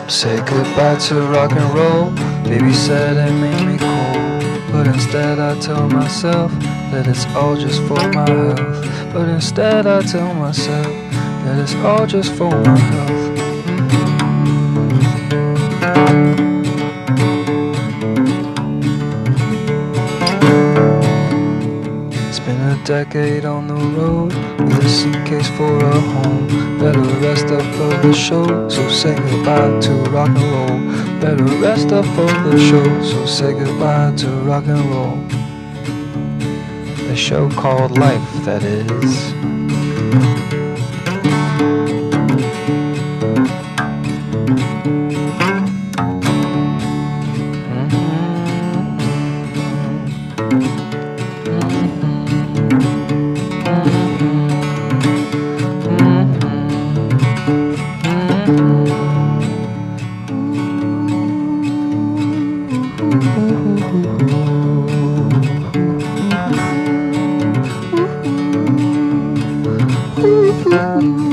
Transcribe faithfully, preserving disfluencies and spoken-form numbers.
Say goodbye to rock and roll. Baby said it made me cold, but instead I tell myself that it's all just for my health. But instead I tell myself that it's all just for my health. It's been a decade on the road with a suitcase for a home. Better rest up for the show, so say goodbye to rock and roll. Better rest up for the show, so say goodbye to rock and roll. The show called life, that is. Ooh.